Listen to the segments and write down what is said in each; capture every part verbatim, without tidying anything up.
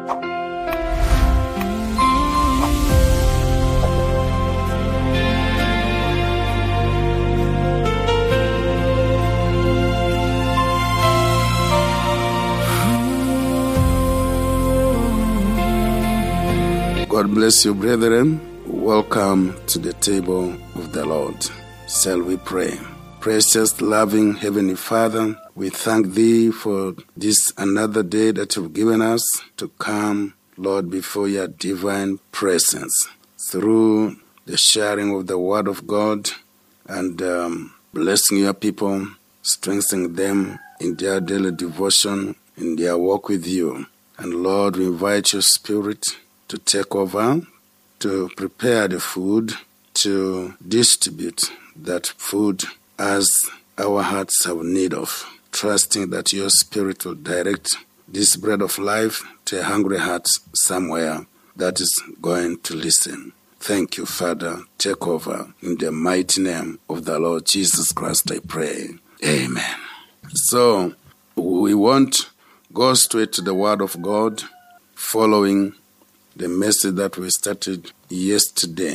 God bless you, brethren. Welcome to the table of the Lord. Shall we pray? Precious, loving Heavenly Father, we thank Thee for this another day that You've given us to come, Lord, before Your divine presence through the sharing of the Word of God and um, blessing Your people, strengthening them in their daily devotion, in their walk with You. And Lord, we invite Your Spirit to take over, to prepare the food, to distribute that food as our hearts have need of, trusting that Your Spirit will direct this bread of life to a hungry heart somewhere that is going to listen. Thank You, Father. Take over. In the mighty name of the Lord Jesus Christ, I pray. Amen. So, we won't go straight to the Word of God following the message that we started yesterday.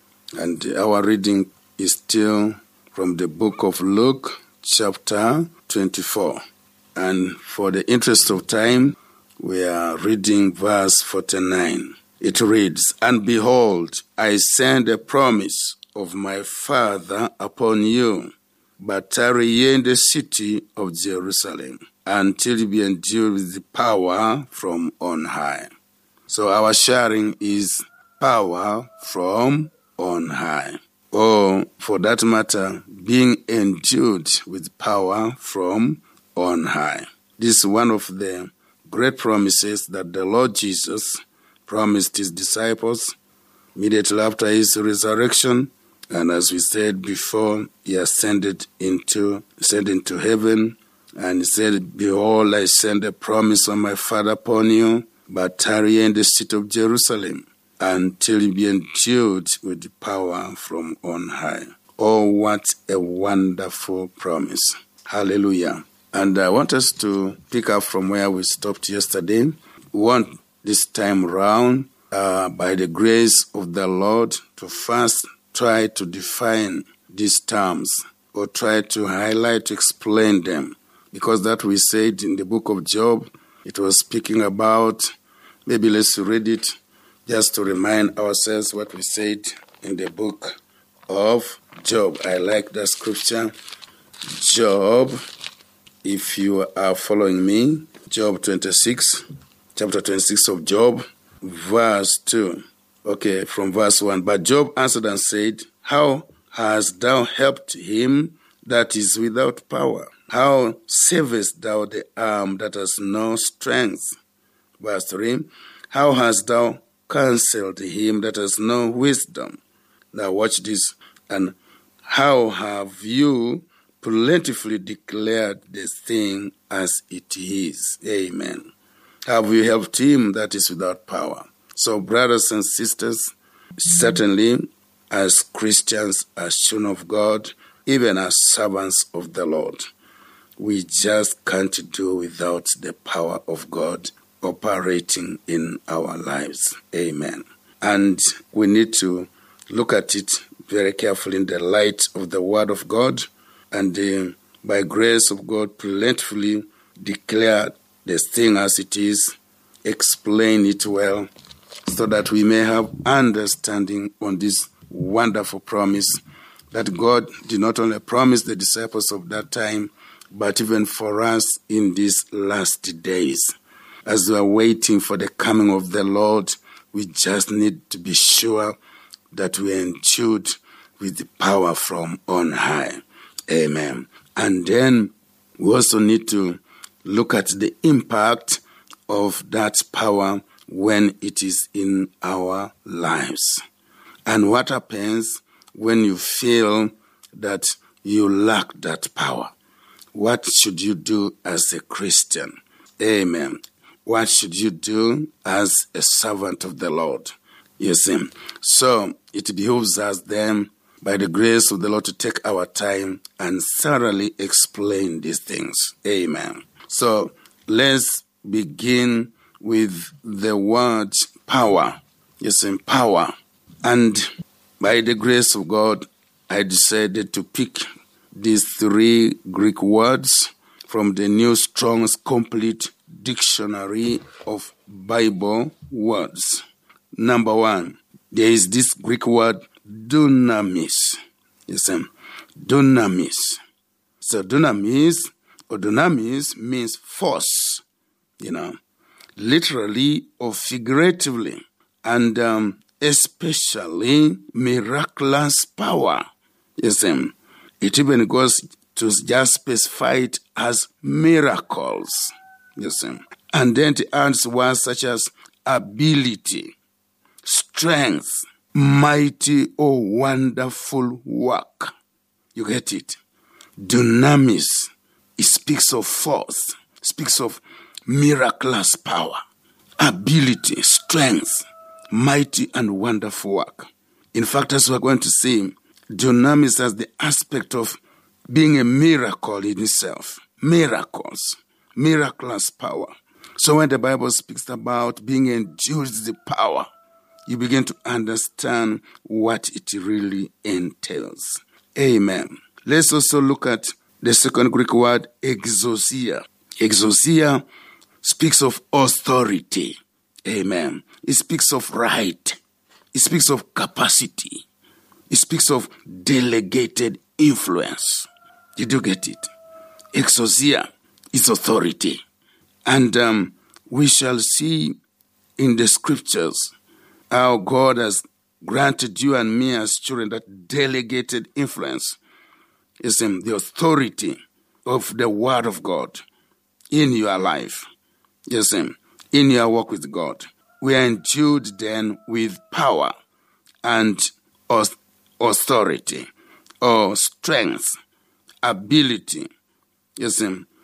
And our reading is still from the book of Luke, chapter twenty-four. And for the interest of time, we are reading verse forty-nine. It reads, "And behold, I send a promise of my Father upon you, but tarry ye in the city of Jerusalem, until you be endued with the power from on high." So our sharing is power from on high. Or, for that matter, being endued with power from on high. This is one of the great promises that the Lord Jesus promised His disciples immediately after His resurrection. And as we said before, He ascended into, ascended into heaven. And He said, "Behold, I send a promise of my Father upon you, but tarry in the city of Jerusalem, until you be endued with the power from on high." Oh, what a wonderful promise. Hallelujah. And I want us to pick up from where we stopped yesterday. We want this time round, uh, by the grace of the Lord, to first try to define these terms, or try to highlight, to explain them. Because that we said in the book of Job, it was speaking about, maybe let's read it just to remind ourselves what we said in the book of Job. I like that scripture. Job, if you are following me, Job twenty-six, chapter twenty-six of Job, verse two. Okay, from verse one. "But Job answered and said, How hast thou helped him that is without power? How savest thou the arm that has no strength?" Verse three, "How hast thou counseled him that has no wisdom?" Now watch this. "And how have you plentifully declared the thing as it is?" Amen. Have you helped him that is without power? So, brothers and sisters, certainly as Christians, as children of God, even as servants of the Lord, we just can't do without the power of God operating in our lives. Amen. And we need to look at it very carefully in the light of the Word of God, and uh, by grace of God, plentifully declare the thing as it is, explain it well, so that we may have understanding on this wonderful promise that God did not only promise the disciples of that time, but even for us in these last days. As we are waiting for the coming of the Lord, we just need to be sure that we are endued with the power from on high. Amen. And then we also need to look at the impact of that power when it is in our lives. And what happens when you feel that you lack that power? What should you do as a Christian? Amen. What should you do as a servant of the Lord? You see. So it behooves us then, by the grace of the Lord, to take our time and thoroughly explain these things. Amen. So let's begin with the word power. Yes, in power. And by the grace of God, I decided to pick these three Greek words from the New Strong's Complete Dictionary of Bible Words. Number one, there is this Greek word dunamis. Listen, dunamis. So dunamis or dunamis means force, you know, literally or figuratively, and um, especially miraculous power. Listen, it even goes to just specify it as miracles. Listen, and then it adds words such as ability, strength, mighty or wonderful work. You get it? Dunamis, it speaks of force, speaks of miraculous power, ability, strength, mighty and wonderful work. In fact, as we're going to see, dunamis has the aspect of being a miracle in itself. Miracles, miraculous power. So when the Bible speaks about being endued with the power, you begin to understand what it really entails. Amen. Let's also look at the second Greek word, exousia. Exousia speaks of authority. Amen. It speaks of right. It speaks of capacity. It speaks of delegated influence. Did you get it? Exousia is authority. And um, we shall see in the scriptures how God has granted you and me as children that delegated influence is in the authority of the word of God in your life. Yes, in your walk with God. We are endued then with power and authority or strength, ability, yes,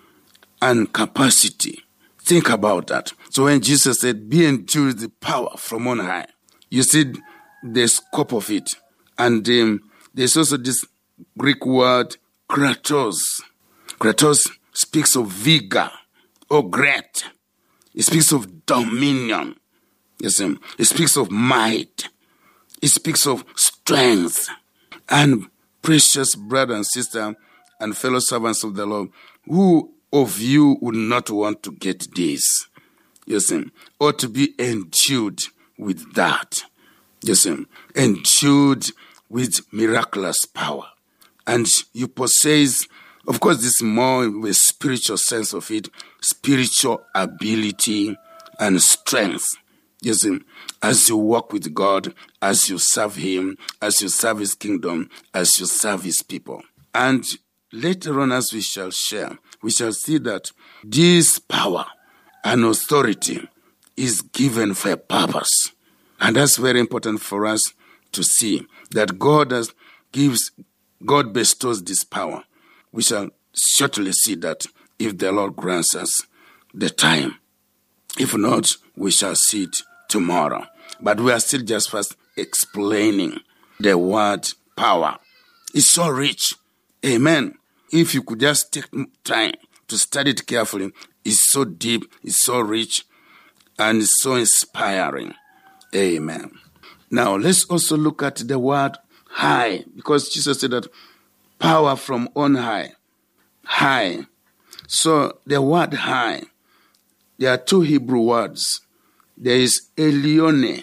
and capacity. Think about that. So when Jesus said, be endued with the power from on high, you see the scope of it. And um, there's also this Greek word, kratos. Kratos speaks of vigor or great. It speaks of dominion. Yes, um, it speaks of might. It speaks of strength. And precious brother and sister and fellow servants of the Lord, who of you would not want to get this? Yes, um, or to be endued with that. Yes, um, endued with miraculous power. And you possess, of course, this more with a spiritual sense of it, spiritual ability and strength. Yes, as you walk with God, as you serve Him, as you serve His kingdom, as you serve His people. And later on, as we shall share, we shall see that this power and authority is given for a purpose. And that's very important for us to see that God has, gives, God bestows this power. We shall shortly see that if the Lord grants us the time. If not, we shall see it tomorrow. But we are still just first explaining the word power. It's so rich. Amen. If you could just take time to study it carefully, it's so deep, it's so rich, and it's so inspiring. Amen. Now, let's also look at the word high, because Jesus said that power from on high. High. So the word high, there are two Hebrew words. There is Elione.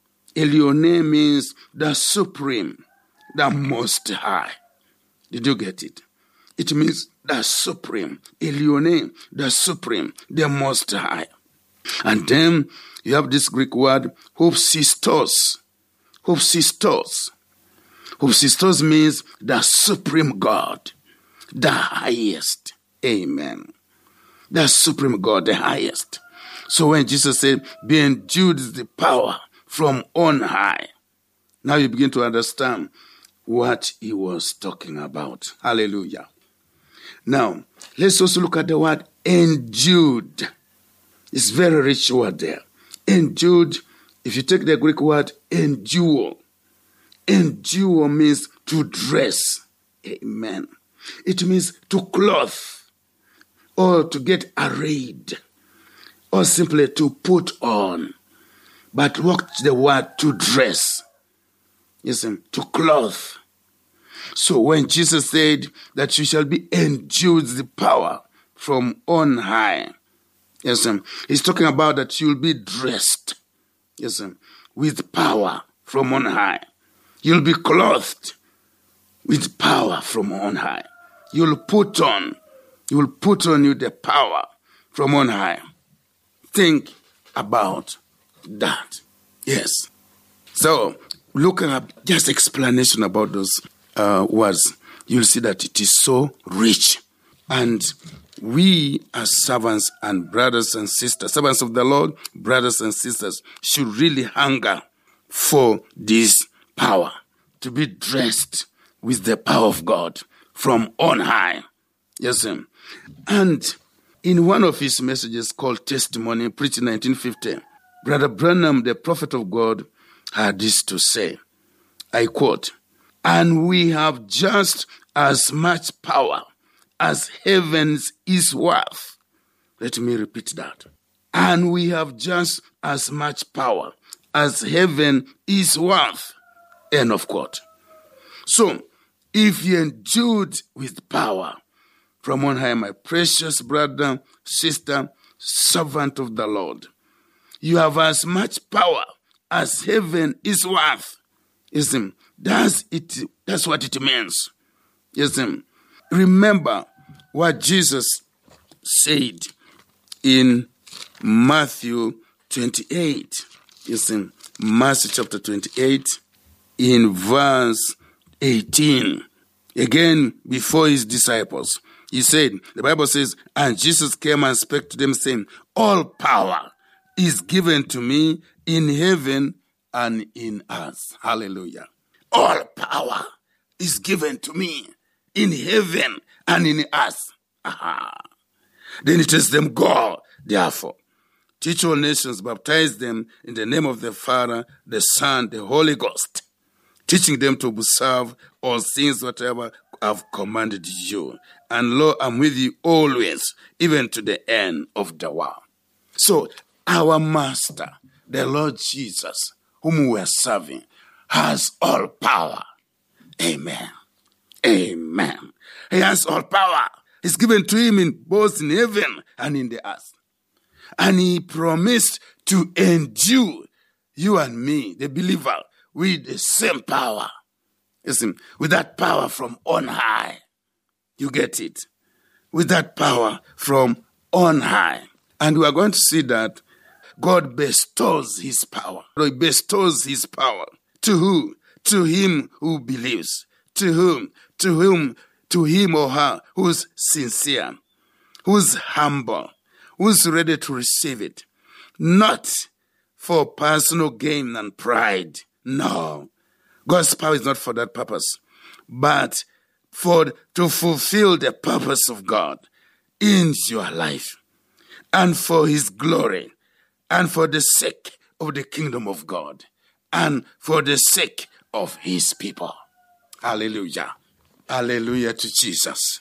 Elione means the supreme, the most high. Did you get it? It means the supreme. Elione, the supreme, the most high. And then you have this Greek word, hopsistos. Hopsistos. Hopsistos means the supreme God, the highest. Amen. The supreme God, the highest. So when Jesus said, be endued with the power from on high, now you begin to understand what he was talking about. Hallelujah. Now, let's also look at the word endued. It's a very rich word there. Endued, if you take the Greek word endure, endure means to dress. Amen. It means to clothe or to get arrayed or simply to put on. But what's the word to dress? Listen, to clothe. So when Jesus said that you shall be endued with the power from on high, yes, he's talking about that you'll be dressed, yes, with power from on high. You'll be clothed with power from on high. You'll put on, you'll put on you the power from on high. Think about that. Yes. So, looking at just explanation about those uh, words, you'll see that it is so rich. And we as servants and brothers and sisters, servants of the Lord, brothers and sisters, should really hunger for this power, to be dressed with the power of God from on high. Yes, and in one of his messages called Testimony, preached in nineteen fifty, Brother Branham, the prophet of God, had this to say, I quote, "And we have just as much power as heaven's is worth." Let me repeat that. And we have just as much power as heaven is worth. End of quote. So, if you're endued with power from on high, my precious brother, sister, servant of the Lord, you have as much power as heaven is worth. Listen, that's it. That's what it means. Listen, remember what Jesus said in Matthew twenty-eight. Listen, Matthew chapter twenty-eight, in verse eighteen. Again, before his disciples, he said, the Bible says, and Jesus came and spake to them, saying, all power is given to me in heaven and in earth. Hallelujah. All power is given to me in heaven and in earth. Aha. Then it tells them, go, therefore, teach all nations, baptize them in the name of the Father, the Son, the Holy Ghost, teaching them to observe all things whatever I've commanded you. And lo, I'm with you always, even to the end of the world. So, our Master, the Lord Jesus, whom we are serving, has all power. Amen. Amen. He has all power. It's given to him in both in heaven and in the earth. And he promised to endue you and me, the believer, with the same power. Listen, with that power from on high. You get it? With that power from on high. And we are going to see that God bestows his power. He bestows his power. To who? To him who believes. To whom? To whom? To him or her who's sincere, who's humble, who's ready to receive it. Not for personal gain and pride. No. God's power is not for that purpose, but for to fulfill the purpose of God in your life, and for his glory, and for the sake of the kingdom of God, and for the sake of his people. Hallelujah. Hallelujah to Jesus.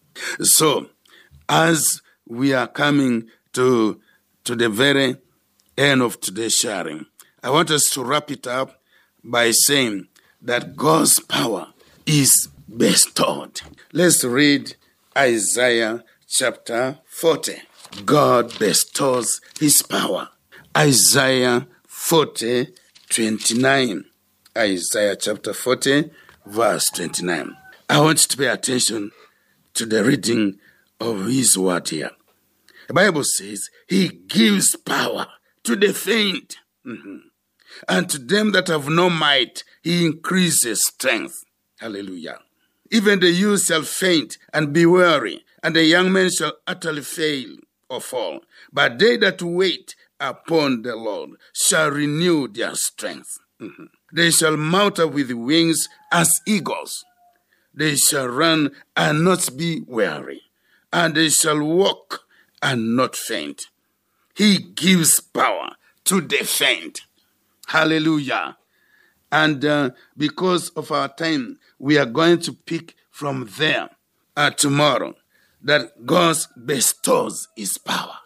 So, as we are coming to, to the very end of today's sharing, I want us to wrap it up by saying that God's power is bestowed. Let's read Isaiah chapter forty. God bestows his power. Isaiah forty, twenty-nine. Isaiah chapter forty, verse twenty-nine. I want you to pay attention to the reading of his word here. The Bible says, he gives power to the faint. Mm-hmm. And to them that have no might, he increases strength. Hallelujah. Even the youth shall faint and be weary, and the young men shall utterly fail or fall. But they that wait upon the Lord shall renew their strength. Mm-hmm. They shall mount up with wings as eagles. They shall run and not be weary, and they shall walk and not faint. He gives power to the faint. Hallelujah. And uh, because of our time, we are going to pick from there uh, tomorrow that God bestows his power.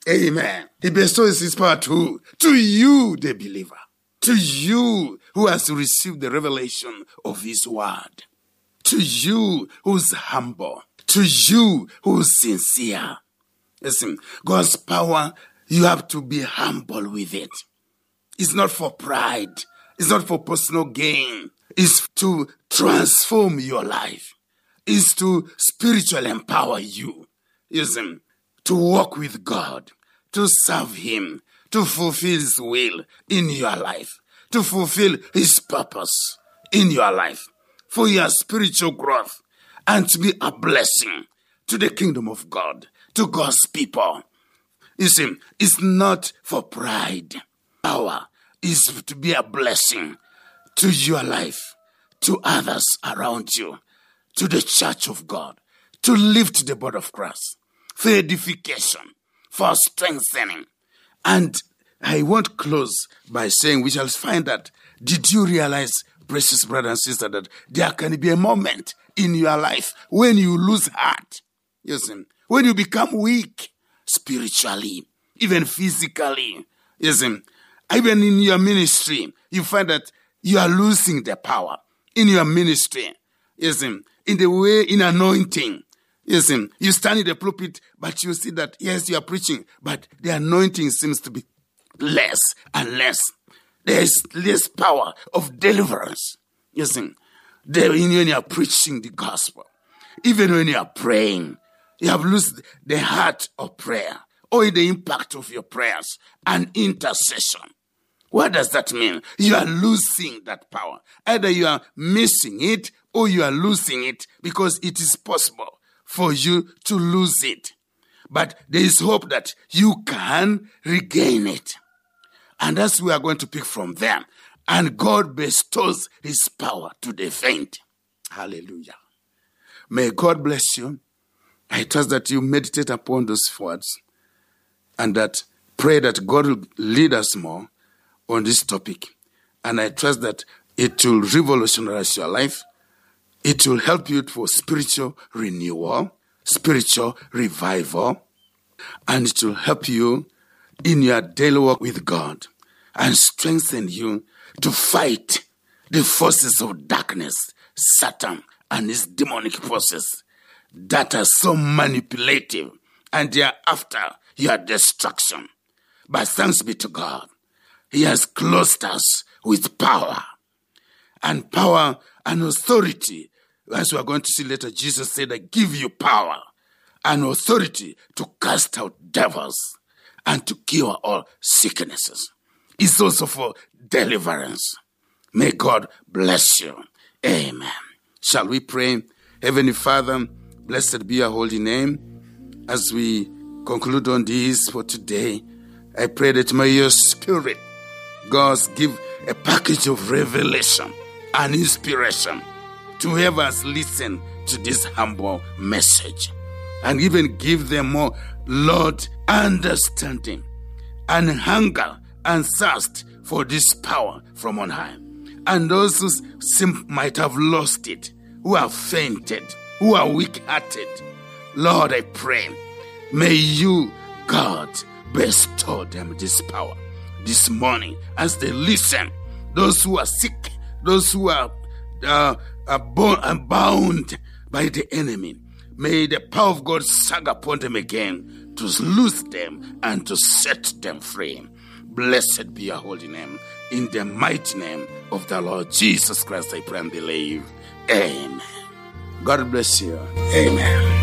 Amen. He bestows his power to, to you, the believer. To you who has received the revelation of his word. To you who's humble. To you who's sincere. Listen, God's power, you have to be humble with it. It's not for pride. It's not for personal gain. It's to transform your life. It's to spiritually empower you. Listen, to walk with God, to serve him, to fulfill his will in your life, to fulfill his purpose in your life, for your spiritual growth, and to be a blessing to the kingdom of God, to God's people. Listen, it's not for pride. Power is to be a blessing to your life, to others around you, to the church of God, to lift the body of Christ, for edification, for strengthening. And I won't close by saying we shall find that, did you realize, precious brother and sister, that there can be a moment in your life when you lose heart? You see, when you become weak spiritually, even physically. You see, even in your ministry, you find that you are losing the power in your ministry. You see, in the way, in anointing. Listen, you stand in the pulpit, but you see that, yes, you are preaching, but the anointing seems to be less and less. There is less power of deliverance. Listen, there, when you are preaching the gospel, even when you are praying, you have lost the heart of prayer or the impact of your prayers and intercession. What does that mean? You are losing that power. Either you are missing it or you are losing it, because it is possible for you to lose it. But there is hope that you can regain it. And that's where we are going to pick from them. And God bestows his power to the faint. Hallelujah. May God bless you. I trust that you meditate upon those words and that pray that God will lead us more on this topic. And I trust that it will revolutionize your life. It will help you for spiritual renewal, spiritual revival, and it will help you in your daily work with God and strengthen you to fight the forces of darkness, Satan and his demonic forces that are so manipulative and they are after your destruction. But thanks be to God, he has clothed us with power. And power and authority, as we are going to see later, Jesus said, I give you power and authority to cast out devils and to cure all sicknesses. It's also for deliverance. May God bless you. Amen. Shall we pray? Heavenly Father, blessed be your holy name. As we conclude on this for today, I pray that may your spirit, God, give a package of revelation and inspiration to whoever has listened to this humble message, and even give them more, Lord, understanding and hunger and thirst for this power from on high. And those who seem, might have lost it, who have fainted, who are weak-hearted, Lord, I pray, may you, God, bestow them this power this morning as they listen. Those who are sick, those who are, uh, are, born, are bound by the enemy, may the power of God sag upon them again to loose them and to set them free. Blessed be your holy name. In the mighty name of the Lord Jesus Christ, I pray and believe. Amen. God bless you. Amen.